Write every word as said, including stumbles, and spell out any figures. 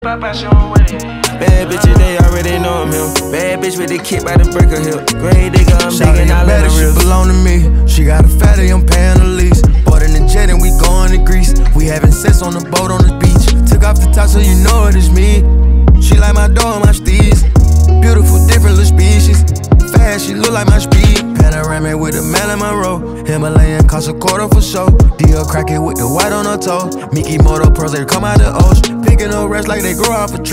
Bad bitches, they already know I'm him. Bad bitch with the kid by the break of hill. Grey digger, I'm big and all in the real. She belong to me. She got a fatty, I'm paying the lease. Bought in the jet and we going to Greece. We having sex on the boat on the beach. Took off the top so you know it is me. She like my dog, my steez. Beautiful, different little species. Fast, she look like my speed. Panoramic with a Marilyn Monroe. Himalayan cost a quarter for show. D L crack it with the white on her toe. Mickey Moto pearls, they come out the ocean. Picking up rest like they grow off a tree.